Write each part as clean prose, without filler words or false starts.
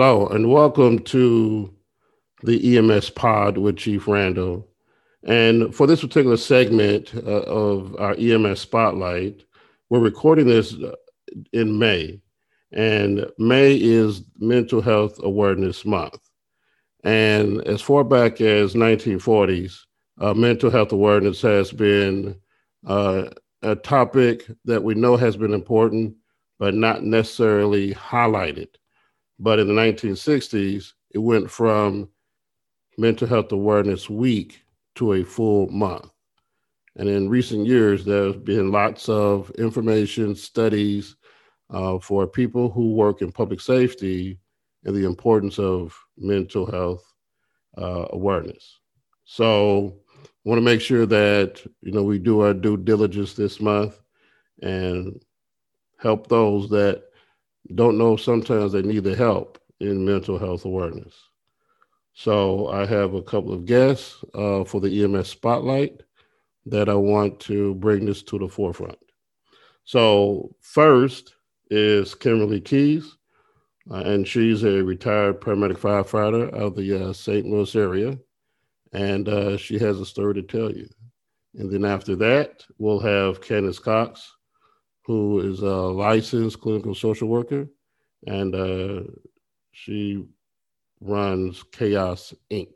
Hello, and welcome to the EMS Pod with Chief Randall. And for this particular segment of our EMS Spotlight, we're recording this in May, and May is Mental Health Awareness Month. And as far back as 1940s, mental health awareness has been uh, a topic that we know has been important, but not necessarily highlighted. But in the 1960s, it went from Mental Health Awareness Week to a full month. And in recent years, there's been lots of information, studies for people who work in public safety and the importance of mental health awareness. So I want to make sure that we do our due diligence this month and help those that don't know sometimes they need the help in mental health awareness. So I have a couple of guests for the EMS Spotlight that I want to bring this to the forefront. So first is Kimberly Keys, and she's a retired paramedic firefighter out of the St. Louis area, and she has a story to tell you. And then after that, we'll have Candace Cox, who is a licensed clinical social worker, and she runs Chaos Inc.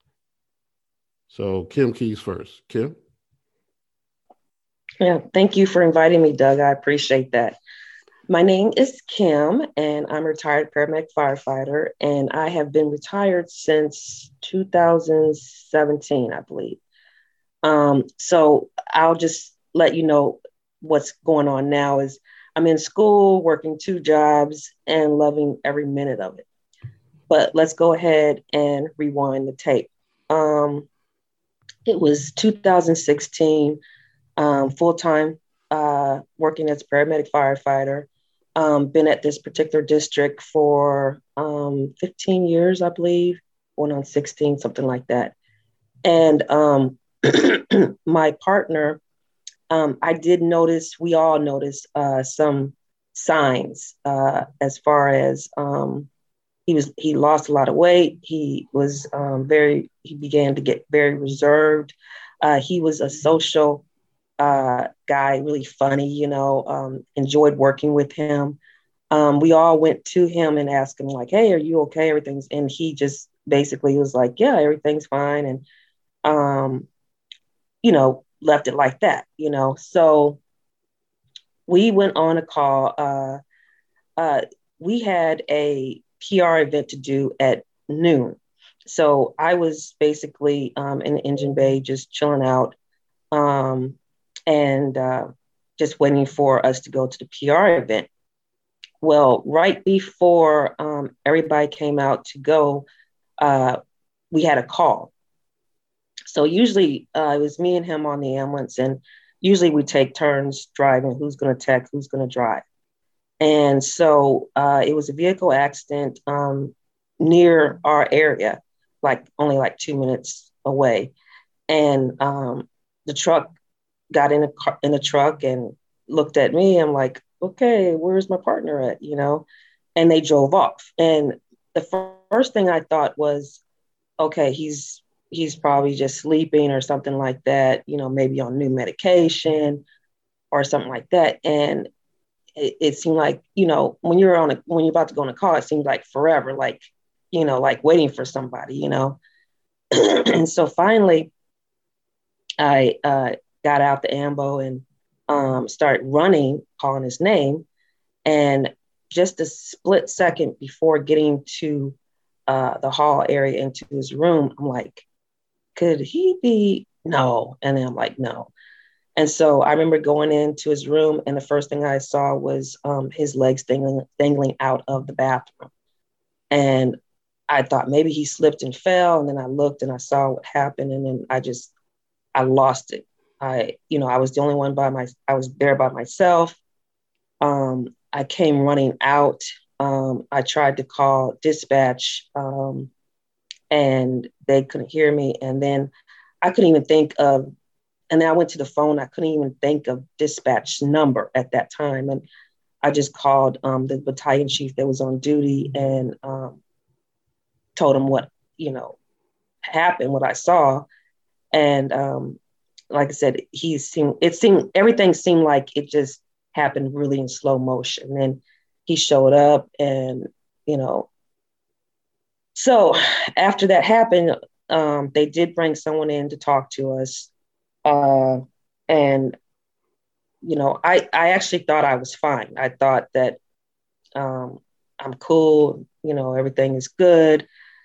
So Kim Keys first. Kim? Yeah, thank you for inviting me, Doug. I appreciate that. My name is Kim, and I'm a retired paramedic firefighter, and I have been retired since 2017, I believe. So I'll just let you know what's going on now is I'm in school, working two jobs, and loving every minute of it. But let's go ahead and rewind the tape. It was 2016, full-time, working as a paramedic firefighter. Been at this particular district for 15 years, I believe, going on 16, something like that. And my partner, I did notice, we all noticed some signs as far as he lost a lot of weight. He was he began to get very reserved. He was a social guy, really funny, enjoyed working with him. We all went to him and asked him like, hey, are you okay? Everything's, and he just basically was like, yeah, everything's fine. And, left it like that, So we went on a call. We had a PR event to do at noon. So I was basically in the engine bay, just chilling out and just waiting for us to go to the PR event. Well, right before everybody came out to go, we had a call. So usually it was me and him on the ambulance, and usually we take turns driving, who's going to text, who's going to drive. And so it was a vehicle accident near our area, only 2 minutes away. And the truck got in the truck and looked at me. I'm like, okay, where's my partner at? And they drove off. And the first thing I thought was, okay, he's probably just sleeping or something like that, maybe on new medication or something like that. And it seemed like, when you're about to go on a call, it seemed like forever, like waiting for somebody, And so finally I got out the ambo and started running, calling his name. And just a split second before getting to the hall area into his room, I'm like, could he be? No. And then I'm like, no. And so I remember going into his room, and the first thing I saw was his legs dangling out of the bathroom. And I thought maybe he slipped and fell. And then I looked and I saw what happened. And then I lost it. I was the only one I was there by myself. I came running out. I tried to call dispatch and they couldn't hear me. And then I couldn't even think of, and then I went to the phone. I couldn't even think of dispatch number at that time. And I just called the battalion chief that was on duty. And told him what, happened, what I saw. And like I said, everything seemed like it just happened really in slow motion. And he showed up and, so after that happened, they did bring someone in to talk to us. And, I actually thought I was fine. I thought that I'm cool, everything is good.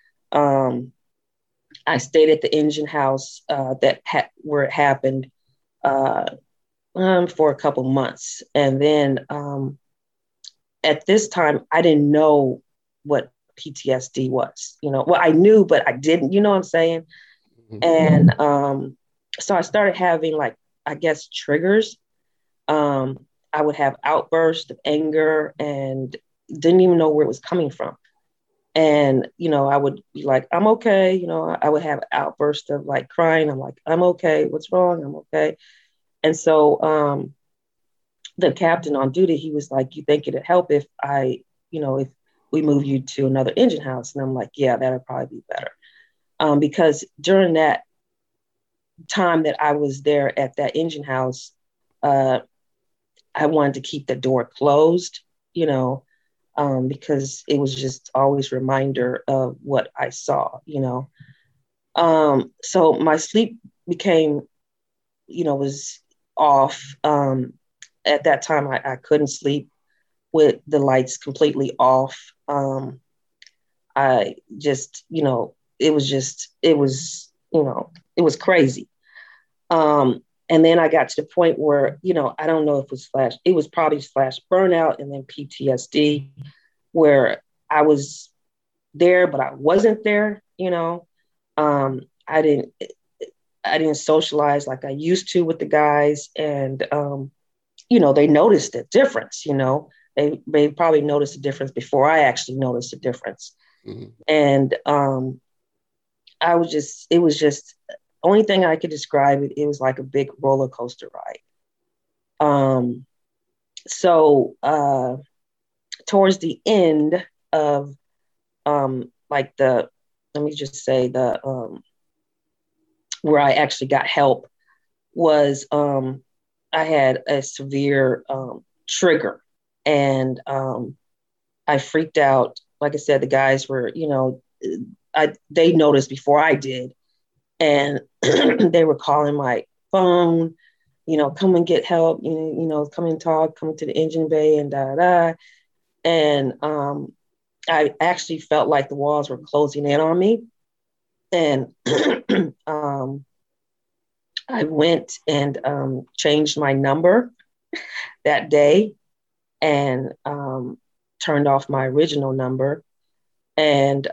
I stayed at the engine house where it happened for a couple months. And then at this time, I didn't know what PTSD was. Well, I knew, but I didn't, you know what I'm saying? Mm-hmm. And so I started having, like, I guess, triggers. I would have outbursts of anger and didn't even know where it was coming from. And, I would be like, I'm okay. I would have outbursts of like crying. I'm like, I'm okay. What's wrong? I'm okay. And so the captain on duty, he was like, you think it'd help if if we move you to another engine house? And I'm like, yeah, that'd probably be better. Because during that time that I was there at that engine house, I wanted to keep the door closed, because it was just always a reminder of what I saw, So my sleep became, was off. At that time, I couldn't sleep with the lights completely off. I just, it was crazy. And then I got to the point where, I don't know if it was probably slash burnout and then PTSD, where I was there, but I wasn't there, I didn't socialize like I used to with the guys. And, they noticed the difference, they probably noticed the difference before I actually noticed the difference. Mm-hmm. And it was just, only thing I could describe it was like a big roller coaster ride. So towards the end of let me just say where I actually got help was I had a severe trigger, and I freaked out. Like I said, the guys were, they noticed before I did. And they were calling my phone, come and get help, come and talk, come to the engine bay and da. And I actually felt like the walls were closing in on me. And I went and changed my number that day and turned off my original number. And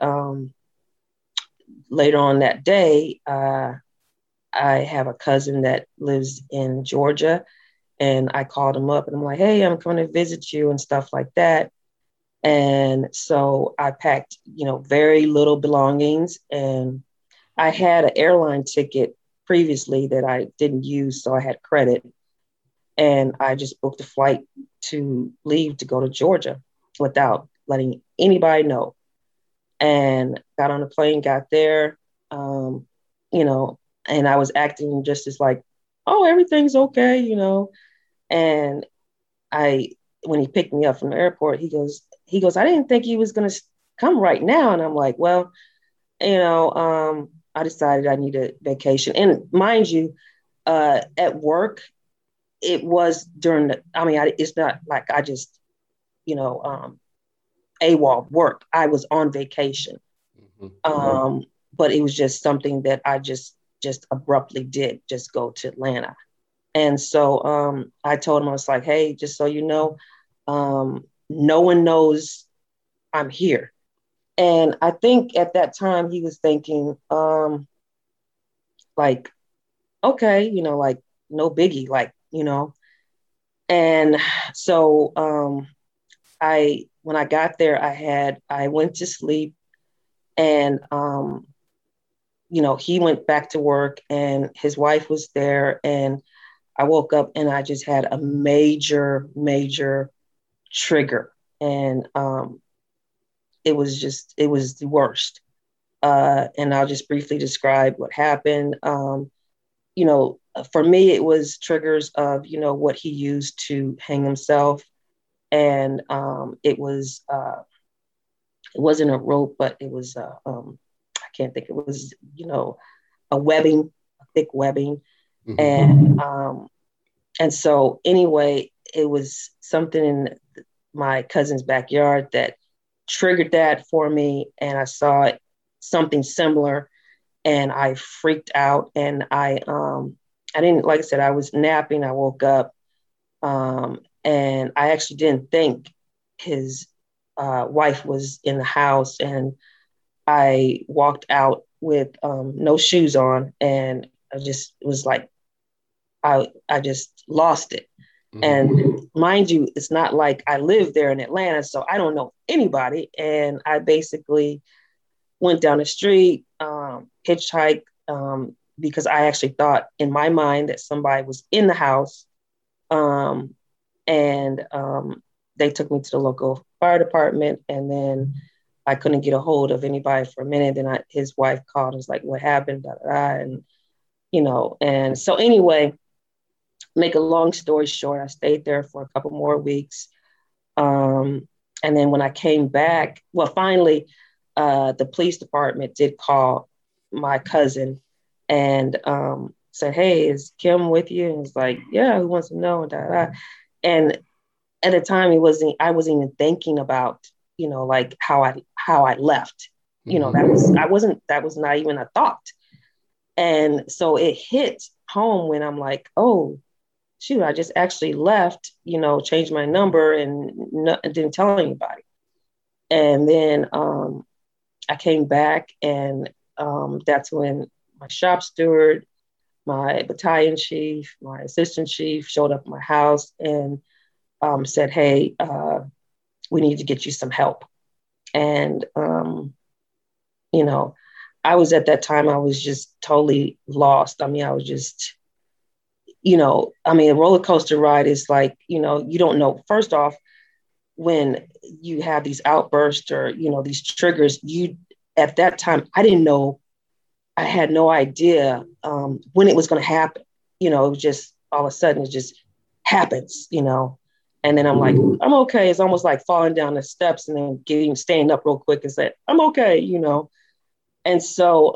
later on that day, I have a cousin that lives in Georgia, and I called him up and I'm like, hey, I'm coming to visit you and stuff like that. And so I packed, very little belongings, and I had an airline ticket previously that I didn't use, so I had credit. And I just booked a flight to leave to go to Georgia without letting anybody know. And got on the plane, got there, and I was acting just as like, oh, everything's okay, And when he picked me up from the airport, he goes, I didn't think he was going to come right now. And I'm like, well, I decided I needed vacation. And mind you, at work, it was during it's not like I just, AWOL work. I was on vacation. Mm-hmm. But it was just something that I just abruptly did, just go to Atlanta. And so I told him, I was like, hey, just so you know, no one knows I'm here. And I think at that time he was thinking, like, okay, like no biggie, like, And so when I got there, I went to sleep, and he went back to work, and his wife was there, and I woke up and I just had a major trigger, and it was the worst. And I'll just briefly describe what happened. You know, for me, it was triggers of, you know, what he used to hang himself. And it wasn't a rope, but it was, I can't think, it was, you know, a webbing, a thick webbing. Mm-hmm. And so anyway, it was something in my cousin's backyard that triggered that for me. And I saw something similar and I freaked out. And I didn't, like I said, I was napping. I woke up and I actually didn't think his wife was in the house. And I walked out with no shoes on, and I just was like, I just lost it. Mm-hmm. And mind you, it's not like I live there in Atlanta, so I don't know anybody. And I basically went down the street, hitchhiked, because I actually thought in my mind that somebody was in the house. And they took me to the local fire department, and then I couldn't get a hold of anybody for a minute. Then his wife called and was like, what happened? Da, da, da. And, you know, and so anyway, make a long story short, I stayed there for a couple more weeks. And then when I came back, well, finally, the police department did call my cousin and said, hey, is Kim with you? And he's like, yeah, who wants to know? Da, da. And at the time, I wasn't even thinking about, you know, like how I left. You know, that was not even a thought. And so it hit home when I'm like, oh, shoot, I just actually left, you know, changed my number and didn't tell anybody. And then I came back, and that's when my shop steward, my battalion chief, my assistant chief showed up at my house and said, hey, we need to get you some help. And, you know, I was at that time, I was just totally lost. I mean, I was just, you know, I mean, a roller coaster ride is like, you know, you don't know. First off, when you have these outbursts or, you know, these triggers, at that time, I didn't know, I had no idea when it was going to happen. You know, it was just all of a sudden, it just happens, you know. And then I'm like, I'm okay. It's almost like falling down the steps and then staying up real quick and say, I'm okay, you know. And so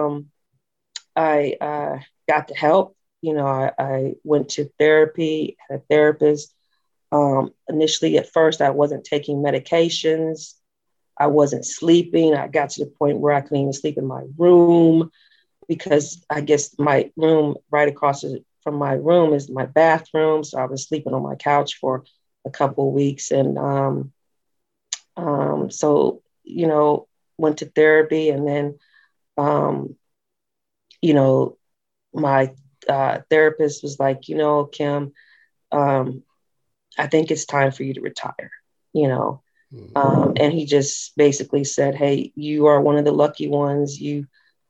I got the help. You know, I went to therapy, had a therapist. Initially, at first, I wasn't taking medications. I wasn't sleeping. I got to the point where I couldn't even sleep in my room because I guess my room right across from my room is my bathroom. So I was sleeping on my couch for a couple of weeks. And so, you know, went to therapy, and then, you know, my therapist was like, you know, Kim, I think it's time for you to retire, you know. And he just basically said, hey, you are one of the lucky ones. You,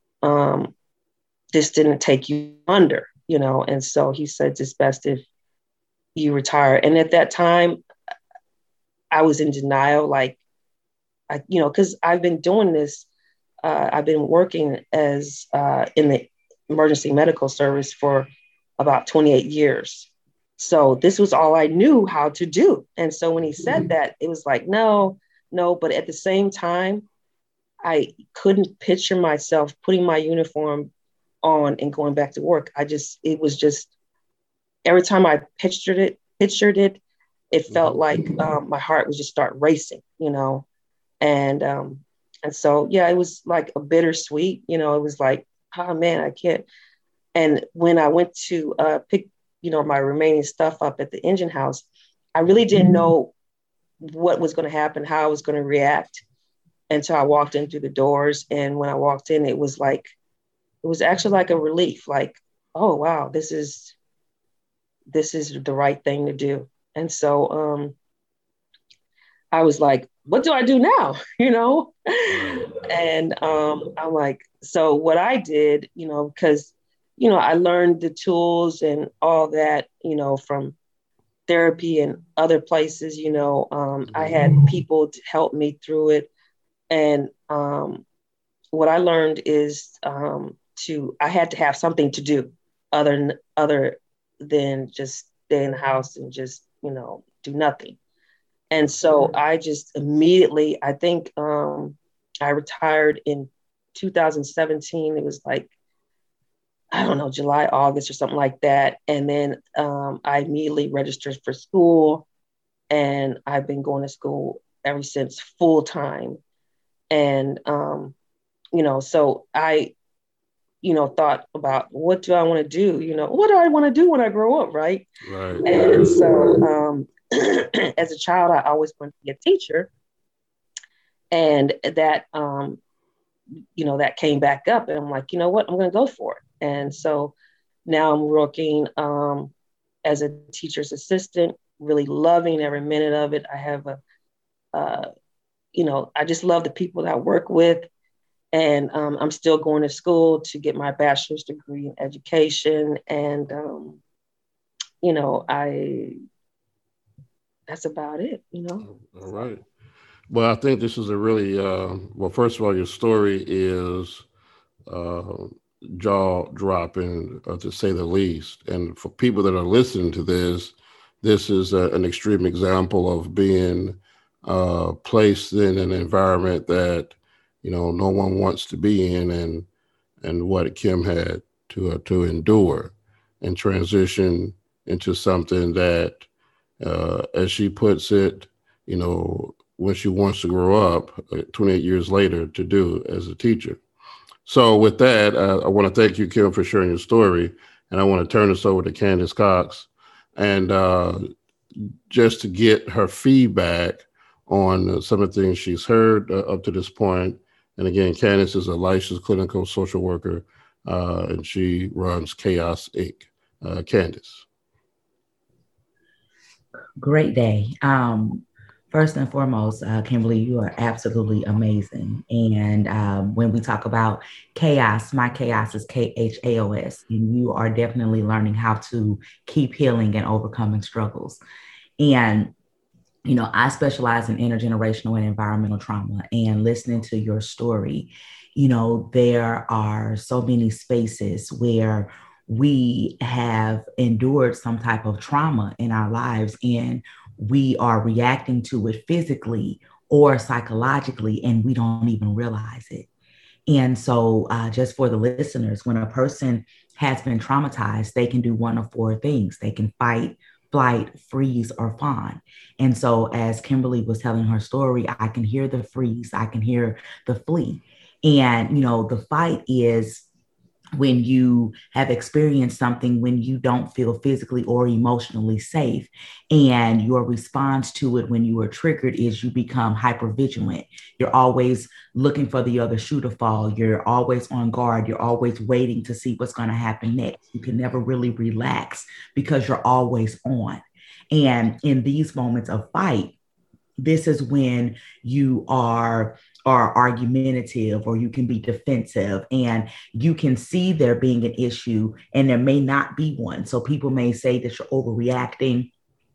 this didn't take you under, you know. And so he said, it's best if you retire. And at that time, I was in denial, like, you know, because I've been doing this. I've been working as in the emergency medical service for about 28 years. So this was all I knew how to do. And so when he said that, it was like, no. But at the same time, I couldn't picture myself putting my uniform on and going back to work. It was just, every time I pictured it, it felt like my heart would just start racing, you know? And so, yeah, it was like a bittersweet, you know, it was like, oh man, I can't. And when I went to pick, you know, my remaining stuff up at the engine house, I really didn't know what was going to happen, how I was going to react until I walked in through the doors. And when I walked in, it was actually like a relief, like, oh, wow, this is the right thing to do. And so I was like, what do I do now? You know? And I'm like, so what I did, you know, because, you know, I learned the tools and all that, you know, from therapy and other places, you know, I had people to help me through it. And what I learned is I had to have something to do other than just stay in the house and just, do nothing. And so I just immediately, I think I retired in 2017. It was like, I don't know, July, August or something like that. And then I immediately registered for school, and I've been going to school ever since, full time. And, so I, thought about, what do I want to do? What do I want to do when I grow up? Right. Right. And so as a child, I always wanted to be a teacher. And that, that came back up, and I'm like, you know what, I'm going to go for it. And so now I'm working as a teacher's assistant, really loving every minute of it. I have I just love the people that I work with. And I'm still going to school to get my bachelor's degree in education. And, that's about it, All right. Well, I think this is a really, well, first of all, your story is jaw dropping, to say the least. And for people that are listening to this is an extreme example of being placed in an environment that, no one wants to be in, and what Kim had to endure and transition into something that, as she puts it, when she wants to grow up 28 years later to do as a teacher. So with that, I want to thank you, Kim, for sharing your story. And I want to turn this over to Candace Cox, and just to get her feedback on some of the things she's heard up to this point. And again, Candace is a licensed clinical social worker, and she runs Chaos Inc. Candace. Great day. First and foremost, Kimberly, you are absolutely amazing. And when we talk about chaos, my chaos is KHAOS, and you are definitely learning how to keep healing and overcoming struggles. And I specialize in intergenerational and environmental trauma, and listening to your story, there are so many spaces where we have endured some type of trauma in our lives, and we are reacting to it physically or psychologically, and we don't even realize it. And so just for the listeners, when a person has been traumatized, they can do one of four things. They can fight, flight, freeze, or fawn. And so as Kimberly was telling her story, I can hear the freeze, I can hear the flee. And, the fight is when you have experienced something when you don't feel physically or emotionally safe. And your response to it when you are triggered is you become hypervigilant. You're always looking for the other shoe to fall. You're always on guard. You're always waiting to see what's going to happen next. You can never really relax because you're always on. And in these moments of fight, this is when you are argumentative, or you can be defensive, and you can see there being an issue and there may not be one. So people may say that you're overreacting,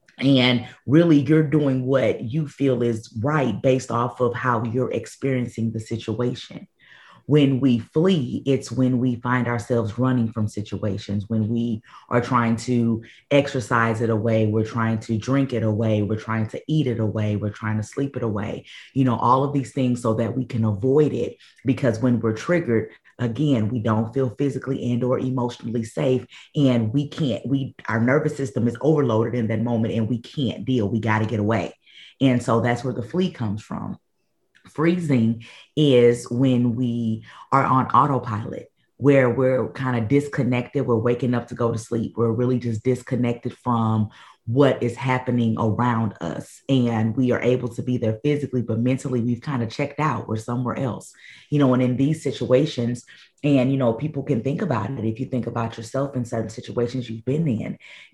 and really you're doing what you feel is right based off of how you're experiencing the situation. When we flee, it's when we find ourselves running from situations, when we are trying to exercise it away, we're trying to drink it away, we're trying to eat it away, we're trying to sleep it away, all of these things so that we can avoid it. Because when we're triggered, again, we don't feel physically and or emotionally safe, and our nervous system is overloaded in that moment, and we can't deal. We got to get away. And so that's where the flee comes from. Freezing is when we are on autopilot, where we're kind of disconnected. We're waking up to go to sleep. We're really just disconnected from what is happening around us. And we are able to be there physically, but mentally we've kind of checked out. We're somewhere else, and in these situations, and, people can think about it. If you think about yourself in certain situations you've been in,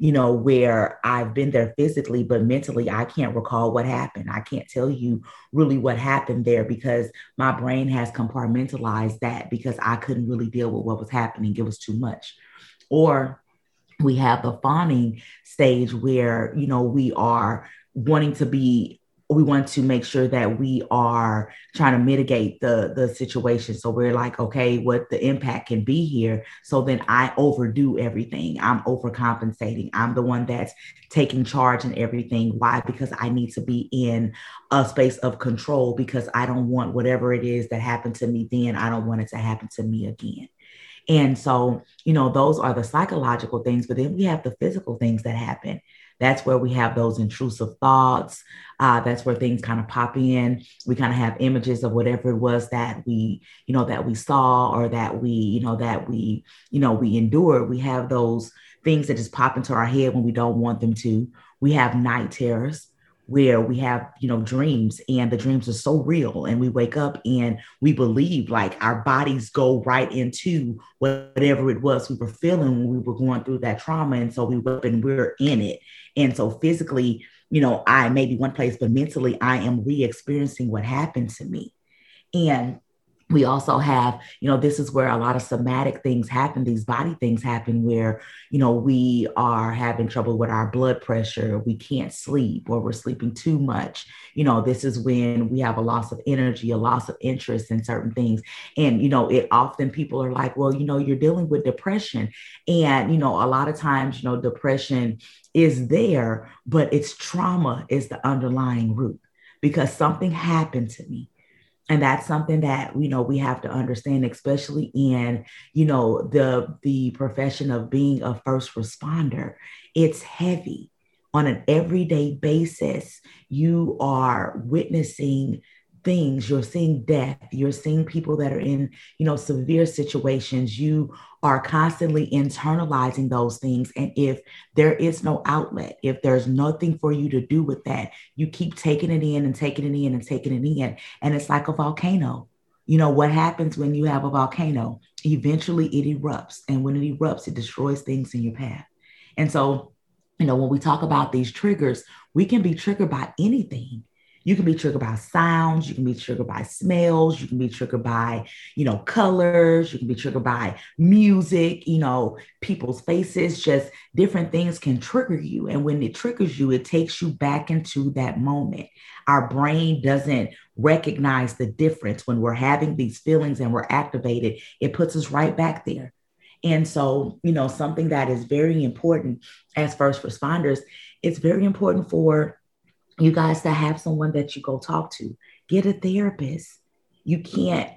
where I've been there physically, but mentally, I can't recall what happened. I can't tell you really what happened there because my brain has compartmentalized that because I couldn't really deal with what was happening. It was too much. Or we have the fawning stage where, we are wanting to be we want to make sure that we are trying to mitigate the situation. So we're like, okay, what the impact can be here. So then I overdo everything. I'm overcompensating. I'm the one that's taking charge and everything. Why? Because I need to be in a space of control, because I don't want whatever it is that happened to me then, I don't want it to happen to me again. And so, those are the psychological things, but then we have the physical things that happen. That's where we have those intrusive thoughts. That's where things kind of pop in. We kind of have images of whatever it was that we saw, or that we endured. We have those things that just pop into our head when we don't want them to. We have night terrors, where we have, dreams, and the dreams are so real, and we wake up and we believe, like, our bodies go right into whatever it was we were feeling when we were going through that trauma. And so we wake up and we're in it. And so physically, I may be one place, but mentally I am re-experiencing what happened to me. And we also have, this is where a lot of somatic things happen. These body things happen where, we are having trouble with our blood pressure. We can't sleep, or we're sleeping too much. This is when we have a loss of energy, a loss of interest in certain things. And, it often, people are like, well, you're dealing with depression. And, a lot of times, depression is there, but it's trauma is the underlying root, because something happened to me. And that's something that, we have to understand, especially in, the profession of being a first responder. It's heavy. On an everyday basis, you are witnessing things. You're seeing death. You're seeing people that are in, severe situations. You are constantly internalizing those things. And if there is no outlet, if there's nothing for you to do with that, you keep taking it in and taking it in and taking it in. And it's like a volcano. What happens when you have a volcano? Eventually it erupts. And when it erupts, it destroys things in your path. And so, when we talk about these triggers, we can be triggered by anything. You can be triggered by sounds. You can be triggered by smells. You can be triggered by, colors. You can be triggered by music, people's faces. Just different things can trigger you. And when it triggers you, it takes you back into that moment. Our brain doesn't recognize the difference when we're having these feelings and we're activated. It puts us right back there. And so, something that is very important as first responders, it's very important for you guys to have someone that you go talk to. Get a therapist. You can't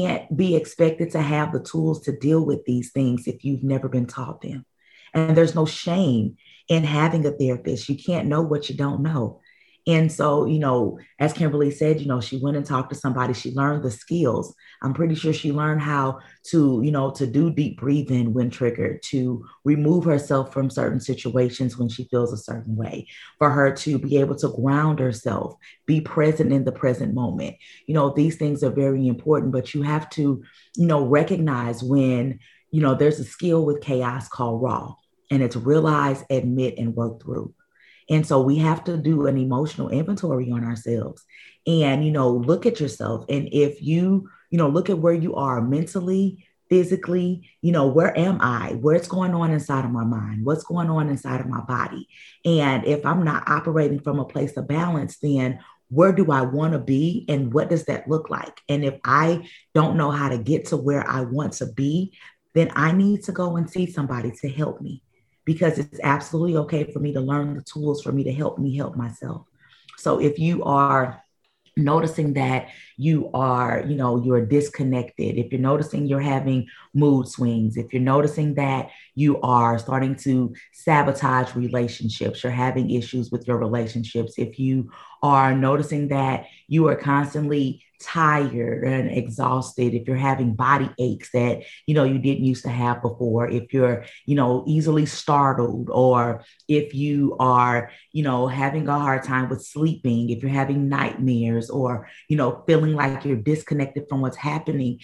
be expected to have the tools to deal with these things if you've never been taught them. And there's no shame in having a therapist. You can't know what you don't know. And so, as Kimberly said, she went and talked to somebody. She learned the skills. I'm pretty sure she learned how to, to do deep breathing when triggered, to remove herself from certain situations when she feels a certain way, for her to be able to ground herself, be present in the present moment. These things are very important, but you have to, recognize when, there's a skill with chaos called RAW, and it's realize, admit, and work through. And so we have to do an emotional inventory on ourselves and, look at yourself. And if you, look at where you are mentally, physically, where am I? What's going on inside of my mind? What's going on inside of my body? And if I'm not operating from a place of balance, then where do I want to be? And what does that look like? And if I don't know how to get to where I want to be, then I need to go and see somebody to help me. Because it's absolutely okay for me to learn the tools for me to help myself. So if you are noticing that you are, you're disconnected, if you're noticing you're having mood swings, if you're noticing that you are starting to sabotage relationships, you're having issues with your relationships, if you are noticing that you are constantly tired and exhausted, if you're having body aches that, you didn't used to have before, if you're, easily startled, or if you are, having a hard time with sleeping, if you're having nightmares, or, feeling like you're disconnected from what's happening,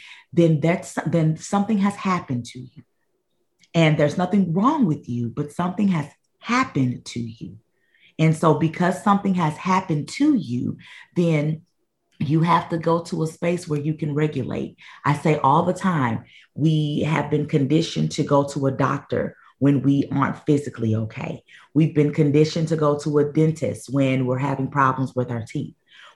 then something has happened to you. And there's nothing wrong with you, but something has happened to you. And so because something has happened to you, then you have to go to a space where you can regulate. I say all the time, we have been conditioned to go to a doctor when we aren't physically okay. We've been conditioned to go to a dentist when we're having problems with our teeth.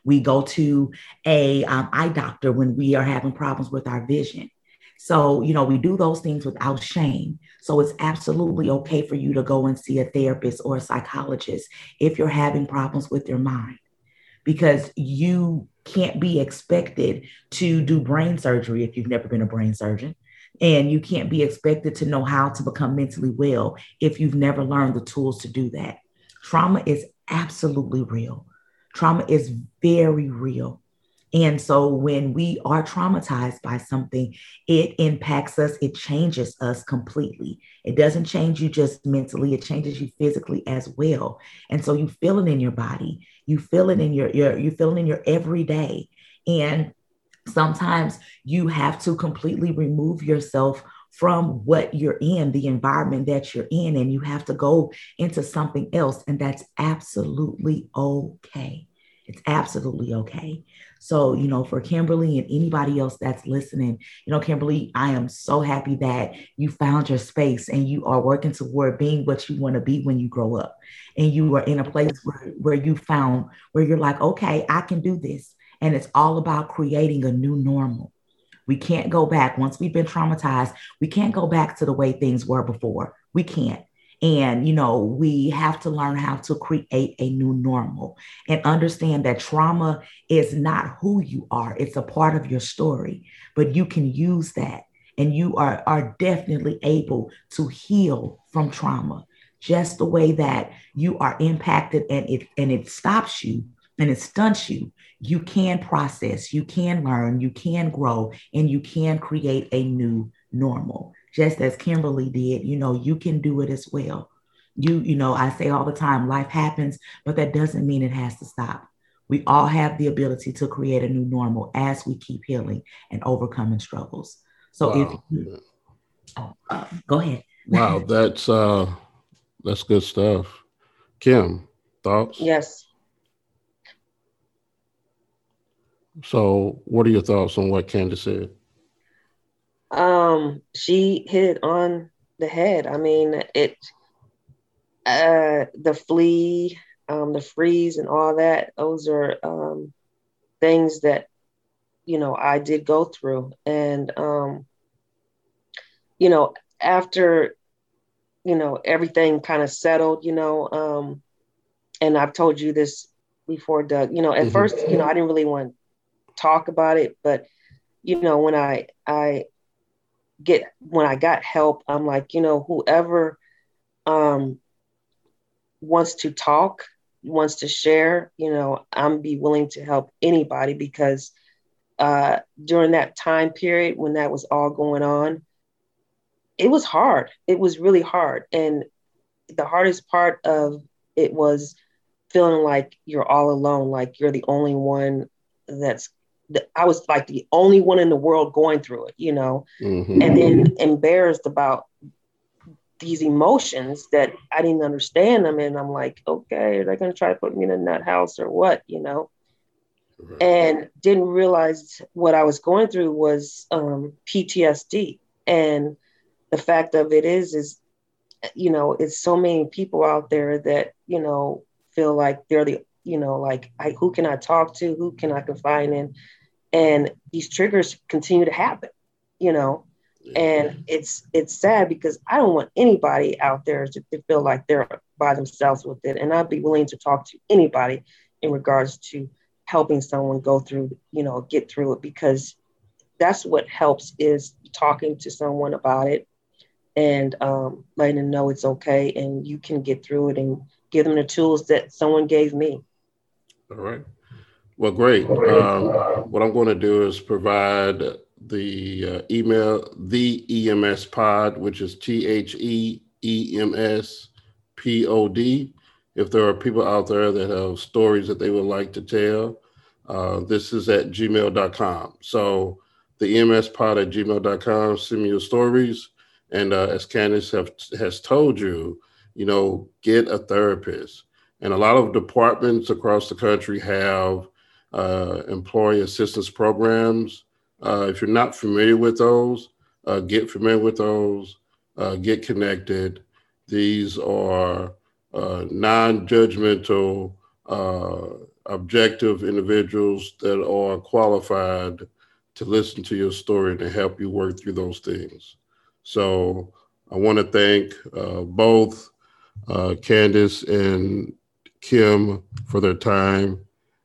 We go to a eye doctor when we are having problems with our vision. So, we do those things without shame. So it's absolutely okay for you to go and see a therapist or a psychologist if you're having problems with your mind, because you can't be expected to do brain surgery if you've never been a brain surgeon. And you can't be expected to know how to become mentally well if you've never learned the tools to do that. Trauma is absolutely real. Trauma is very real. And so when we are traumatized by something, it impacts us, it changes us completely. It doesn't change you just mentally, it changes you physically as well. And so you feel it in your body, you feel it in you feel it in your everyday. And sometimes you have to completely remove yourself from what you're in, the environment that you're in, and you have to go into something else. And that's absolutely okay. It's absolutely okay. So, for Kimberly and anybody else that's listening, Kimberly, I am so happy that you found your space and you are working toward being what you want to be when you grow up. And you are in a place where you found, where you're like, okay, I can do this. And it's all about creating a new normal. We can't go back. Once we've been traumatized, we can't go back to the way things were before. We can't. And, we have to learn how to create a new normal and understand that trauma is not who you are. It's a part of your story, but you can use that. And you are definitely able to heal from trauma, just the way that you are impacted and it stops you and it stunts you. You can process, you can learn, you can grow, and you can create a new normal. Just as Kimberly did, you can do it as well. I say all the time, life happens, but that doesn't mean it has to stop. We all have the ability to create a new normal as we keep healing and overcoming struggles. So go ahead. Wow, that's good stuff. Kim, thoughts? Yes. So what are your thoughts on what Candace said? She hit it on the head. I mean, the flea, the freeze and all that, those are things that, I did go through. And, after, everything kind of settled, and I've told you this before, Doug, at first, I didn't really want to talk about it, but, when I got help, I'm like, whoever wants to talk, wants to share, I'm be willing to help anybody, because during that time period when that was all going on, it was hard. It was really hard. And the hardest part of it was feeling like you're all alone, like you're the only one I was like the only one in the world going through it, and then embarrassed about these emotions that I didn't understand them. And I'm like, okay, are they going to try to put me in a nut house or what, Right. And didn't realize what I was going through was PTSD. And the fact of it is, it's so many people out there that, feel like they're the, who can I talk to? Who can I confide in? And these triggers continue to happen, and it's sad, because I don't want anybody out there to feel like they're by themselves with it. And I'd be willing to talk to anybody in regards to helping someone go through, get through it, because that's what helps, is talking to someone about it and letting them know it's okay and you can get through it, and give them the tools that someone gave me. All right. Well, great. What I'm going to do is provide the email, the EMS pod, which is THEEMSPOD. If there are people out there that have stories that they would like to tell, this is at gmail.com. So the EMS pod at gmail.com, send me your stories. And as Candace has told you, get a therapist. And a lot of departments across the country have employee assistance programs. If you're not familiar with those, get familiar with those, get connected. These are non-judgmental objective individuals that are qualified to listen to your story and to help you work through those things. So I want to thank both Candace and Kim for their time.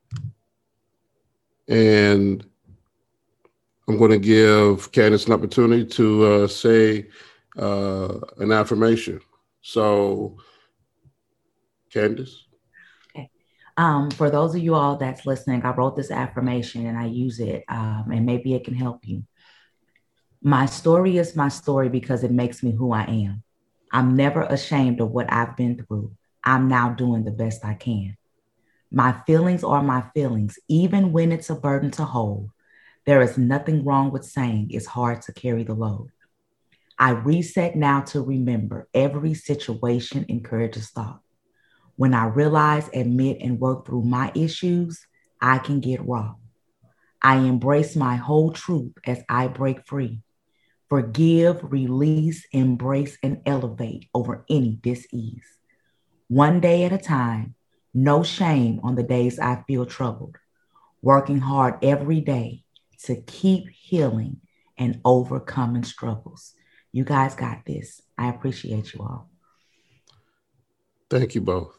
And I'm going to give Candace an opportunity to say an affirmation. So, Candace? Okay. For those of you all that's listening, I wrote this affirmation and I use it, and maybe it can help you. My story is my story because it makes me who I am. I'm never ashamed of what I've been through. I'm now doing the best I can. My feelings are my feelings, even when it's a burden to hold. There is nothing wrong with saying it's hard to carry the load. I reset now to remember every situation encourages thought. When I realize, admit, and work through my issues, I can get raw. I embrace my whole truth as I break free. Forgive, release, embrace, and elevate over any dis-ease. One day at a time, no shame on the days I feel troubled. Working hard every day to keep healing and overcoming struggles. You guys got this. I appreciate you all. Thank you both.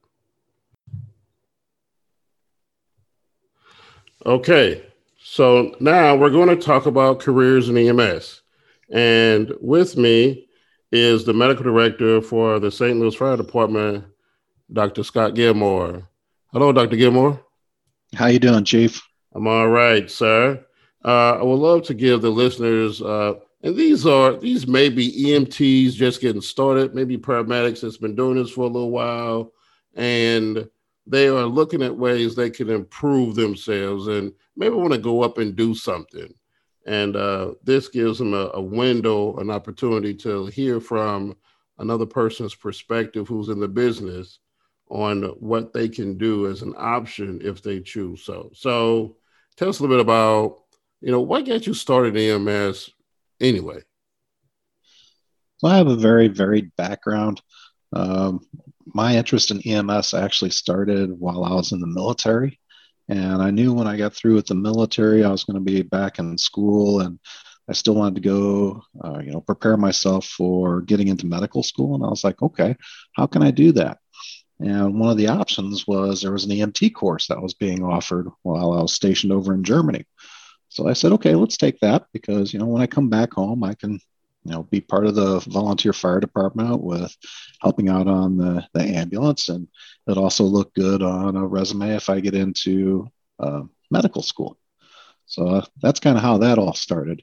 Okay, so now we're going to talk about careers in EMS. And with me is the medical director for the St. Louis Fire Department, Dr. Scott Gilmore. Hello, Dr. Gilmore. How you doing, Chief? I'm all right, sir. I would love to give the listeners, and these may be EMTs just getting started, maybe paramedics that's been doing this for a little while, and they are looking at ways they can improve themselves and maybe want to go up and do something. And this gives them a window, an opportunity to hear from another person's perspective who's in the business on what they can do as an option if they choose so. So tell us a little bit about, what got you started in EMS anyway? Well, I have a very varied background. My interest in EMS actually started while I was in the military. And I knew when I got through with the military, I was going to be back in school, and I still wanted to go, prepare myself for getting into medical school. And I was like, okay, how can I do that? And one of the options was there was an EMT course that was being offered while I was stationed over in Germany. So I said, okay, let's take that because, when I come back home, I can, be part of the volunteer fire department with helping out on the ambulance. And it also looked good on a resume if I get into medical school. So that's kind of how that all started.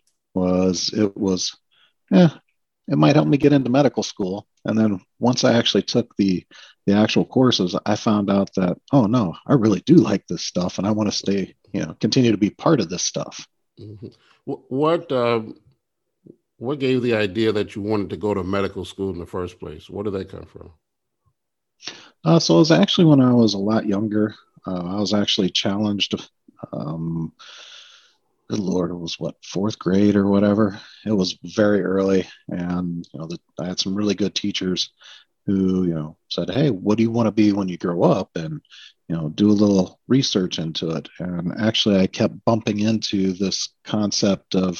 It might help me get into medical school. And then once I actually took the actual courses, I found out that, oh no, I really do like this stuff and I want to stay, continue to be part of this stuff. Mm-hmm. What gave you the idea that you wanted to go to medical school in the first place? Where did that come from? So it was actually when I was a lot younger. I was actually challenged. Good Lord, it was fourth grade or whatever. It was very early. And, I had some really good teachers who, said, hey, what do you want to be when you grow up? And, do a little research into it. And actually, I kept bumping into this concept of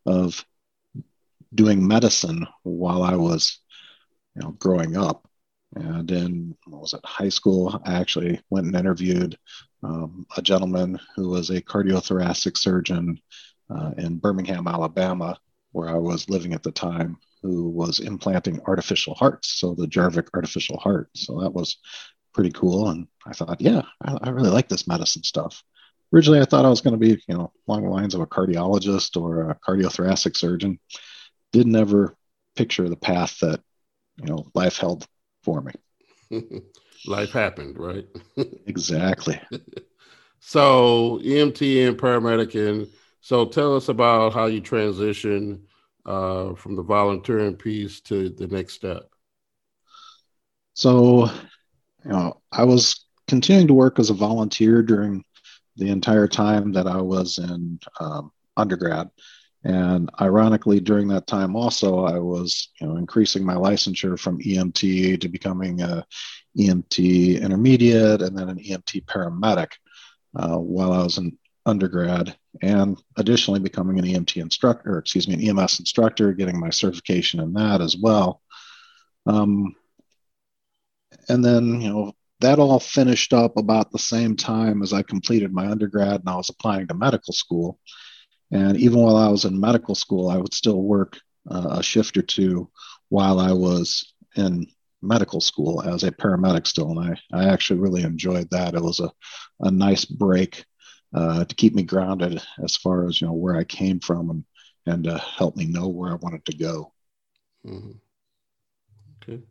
doing medicine while I was, growing up. And in, high school, I actually went and interviewed a gentleman who was a cardiothoracic surgeon in Birmingham, Alabama, where I was living at the time, who was implanting artificial hearts, so the Jarvik artificial heart. So that was pretty cool. And I thought, yeah, I really like this medicine stuff. Originally, I thought I was going to be, along the lines of a cardiologist or a cardiothoracic surgeon. Didn't ever picture the path that, life held for me. Life happened, right? Exactly. So EMT and paramedic, and so tell us about how you transition from the volunteering piece to the next step. So, I was continuing to work as a volunteer during the entire time that I was in undergrad. And ironically, during that time also, I was, increasing my licensure from EMT to becoming a EMT intermediate and then an EMT paramedic while I was in undergrad, and additionally becoming an EMT instructor, an EMS instructor, getting my certification in that as well. And then, that all finished up about the same time as I completed my undergrad and I was applying to medical school. And even while I was in medical school, I would still work a shift or two while I was in medical school as a paramedic still. And I actually really enjoyed that. It was a nice break to keep me grounded as far as, where I came from and help me know where I wanted to go. Mm-hmm. Okay.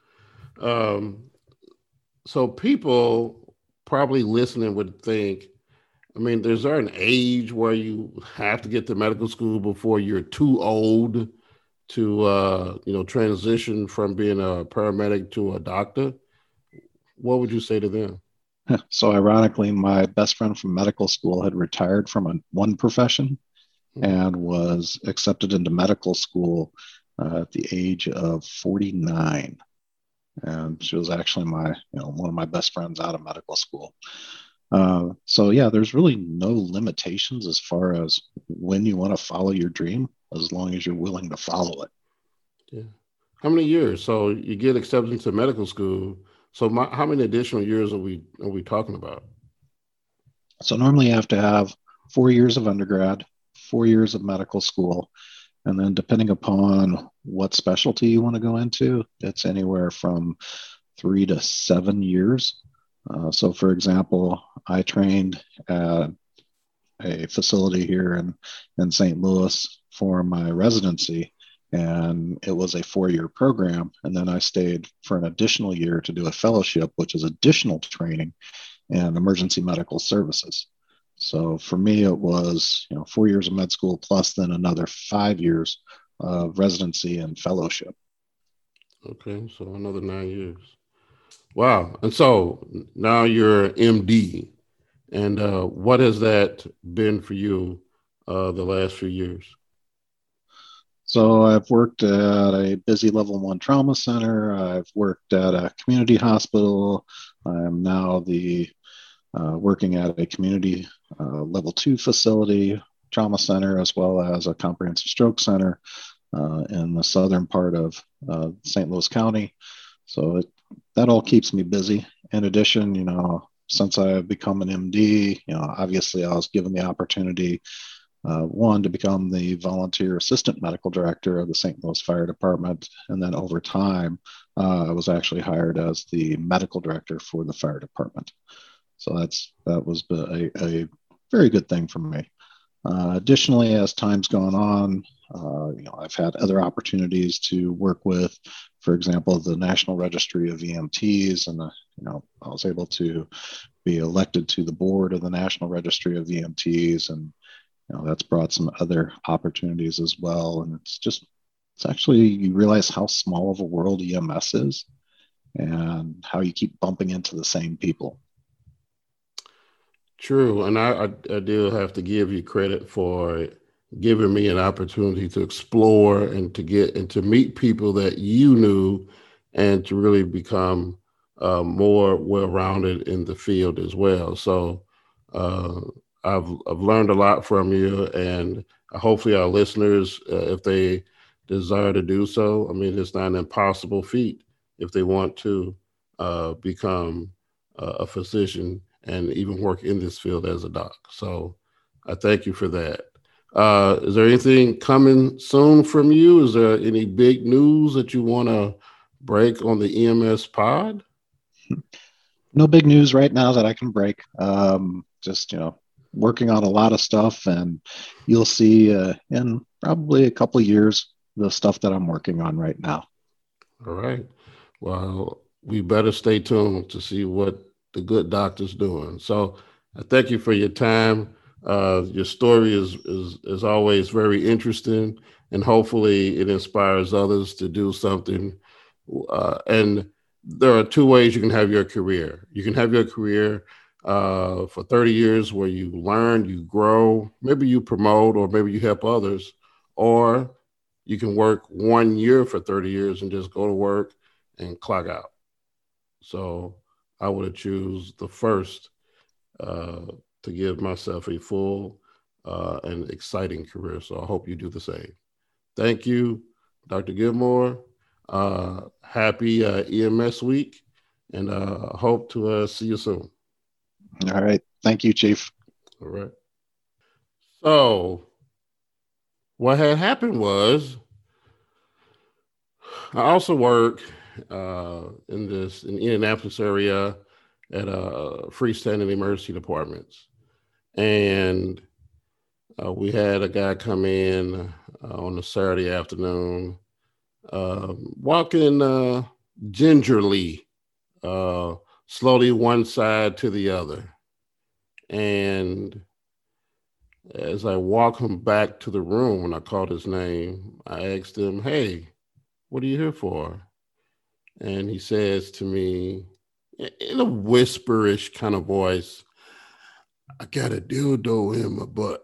So people probably listening would think, is there an age where you have to get to medical school before you're too old to, transition from being a paramedic to a doctor? What would you say to them? So ironically, my best friend from medical school had retired from one profession and was accepted into medical school at the age of 49. And she was actually one of my best friends out of medical school. So yeah, there's really no limitations as far as when you want to follow your dream, as long as you're willing to follow it. Yeah. How many years? So you get accepted into medical school. So how many additional years are we talking about? So normally you have to have 4 years of undergrad, 4 years of medical school, and then depending upon what specialty you want to go into, it's anywhere from 3 to 7 years. So for example, I trained at a facility here in St. Louis for my residency, and it was a 4-year program. And then I stayed for an additional year to do a fellowship, which is additional training in emergency medical services. So for me, it was 4 years of med school plus then another 5 years of residency and fellowship. Okay, so another 9 years. Wow. And so now you're MD. And what has that been for you the last few years? So I've worked at a busy level 1 trauma center. I've worked at a community hospital. I'm now working at a community level 2 facility trauma center, as well as a comprehensive stroke center in the southern part of St. Louis County. So that all keeps me busy. In addition, since I've become an MD, obviously I was given the opportunity, one, to become the volunteer assistant medical director of the St. Louis Fire Department. And then over time, I was actually hired as the medical director for the fire department. So that was a very good thing for me. Additionally, as time's gone on, I've had other opportunities to work with, for example, the National Registry of EMTs, and I was able to be elected to the board of the National Registry of EMTs, and that's brought some other opportunities as well. And it's actually, you realize how small of a world EMS is, and how you keep bumping into the same people. True. And I do have to give you credit for giving me an opportunity to explore and to meet people that you knew, and to really become more well-rounded in the field as well. So I've learned a lot from you, and hopefully our listeners, if they desire to do so, it's not an impossible feat if they want to become a physician and even work in this field as a doc. So I thank you for that. Is there anything coming soon from you? Is there any big news that you want to break on the EMS pod? No big news right now that I can break. Just, working on a lot of stuff, and you'll see in probably a couple of years the stuff that I'm working on right now. All right. Well, we better stay tuned to see what the good doctor's doing. So I thank you for your time. Your story is always very interesting, and hopefully it inspires others to do something. And there are 2 ways you can have your career. You can have your career for 30 years where you learn, you grow, maybe you promote, or maybe you help others, or you can work 1 year for 30 years and just go to work and clock out. So I would choose the first to give myself a full and exciting career. So I hope you do the same. Thank you, Dr. Gilmore. Happy EMS week, and hope to see you soon. All right. Thank you, Chief. All right. So what had happened was I also work in the Indianapolis area at freestanding emergency departments. And we had a guy come in on a Saturday afternoon, walking gingerly, slowly one side to the other. And as I walk him back to the room, when I called his name, I asked him, "Hey, what are you here for?" And he says to me in a whisperish kind of voice, "I got a dildo in my butt."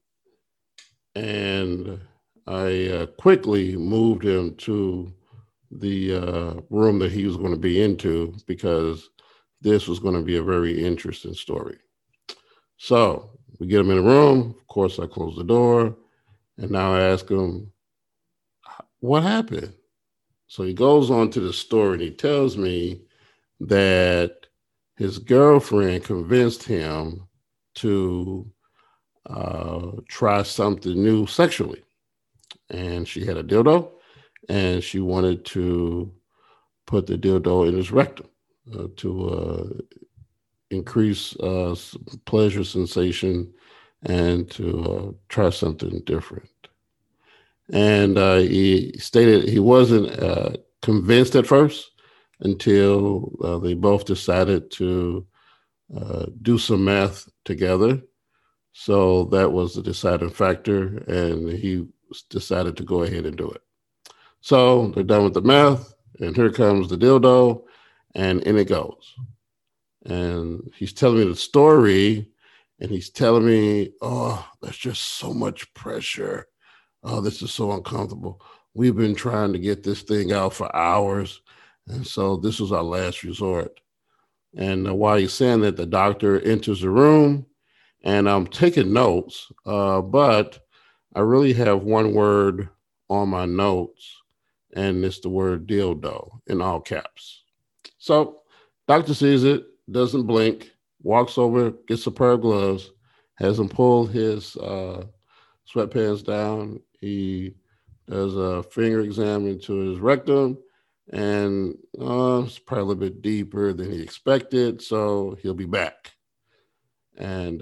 And I quickly moved him to the room that he was going to be into, because this was going to be a very interesting story. So we get him in the room. Of course, I close the door, and now I ask him, "What happened?" So he goes on to the story, and he tells me that his girlfriend convinced him to try something new sexually. And she had a dildo, and she wanted to put the dildo in his rectum to increase pleasure sensation and to try something different. And he stated he wasn't convinced at first until they both decided to do some math together. So that was the deciding factor, and he decided to go ahead and do it. So they're done with the math, and here comes the dildo, and in it goes. And he's telling me the story, and he's telling me, "Oh, that's just so much pressure. Oh, this is so uncomfortable. We've been trying to get this thing out for hours, and so this was our last resort." And while he's saying that, the doctor enters the room, and I'm taking notes, but I really have one word on my notes, and it's the word dildo in all caps. So doctor sees it, doesn't blink, walks over, gets a pair of gloves, has him pull his sweatpants down. He does a finger exam into his rectum, and it's probably a little bit deeper than he expected, so he'll be back. And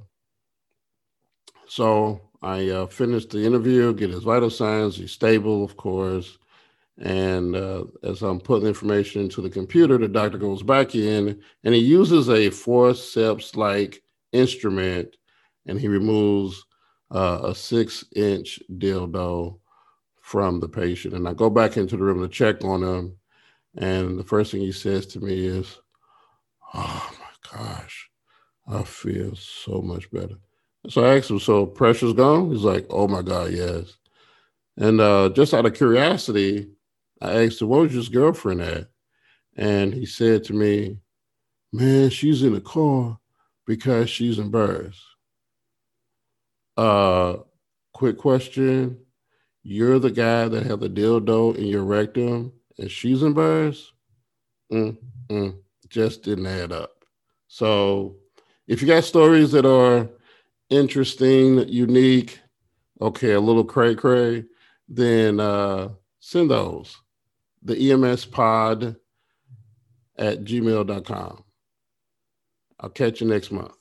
so I finished the interview, get his vital signs. He's stable, of course. And as I'm putting information into the computer, the doctor goes back in, and he uses a forceps-like instrument, and he removes a 6-inch dildo from the patient. And I go back into the room to check on him, and the first thing he says to me is, "Oh my gosh, I feel so much better." So I asked him, "So pressure's gone?" He's like, "Oh my God, yes." And just out of curiosity, I asked him, "What was your girlfriend at?" And he said to me, "Man, she's in the car because she's embarrassed." Quick question. You're the guy that had the dildo in your rectum and she's embarrassed? Just didn't add up. So if you got stories that are interesting, unique, okay, a little cray-cray, then send those. The EMSpod@gmail.com. I'll catch you next month.